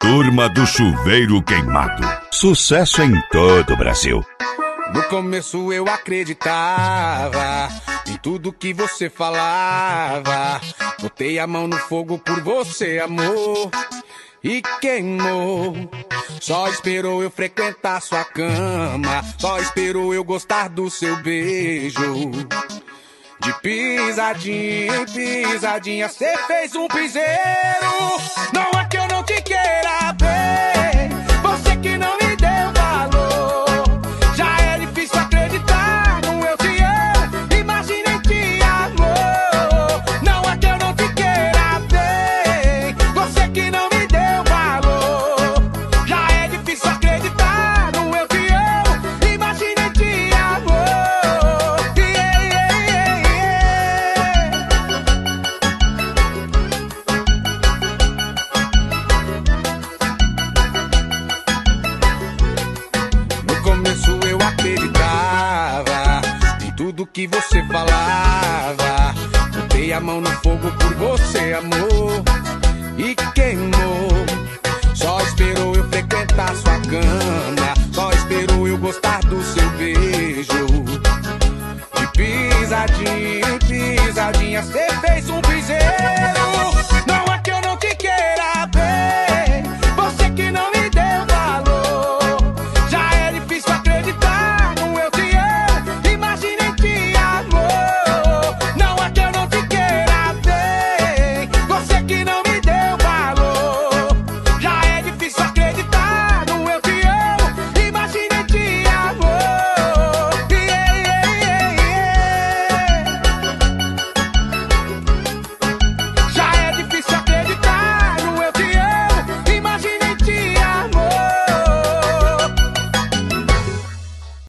Turma do Chuveiro Queimado. Sucesso em todo o Brasil. No começo eu acreditava em tudo que você falava. Botei a mão no fogo por você, amor, e queimou. Só esperou eu frequentar sua cama, só esperou eu gostar do seu beijo. De pisadinha em pisadinha cê fez um piseiro. Não é que eu não te queira ver, você que não me deu valor. Já é difícil acreditar no eu te amo, imaginei te amor. Não é que eu não te queira ver, você que não me deu valor. Já é difícil acreditar no eu te amo, imaginei te amor. Eu acreditava em tudo que você falava. Botei a mão no fogo por você, amor, e queimou. Só esperou eu frequentar sua cama, só esperou eu gostar do seu beijo. De pisadinha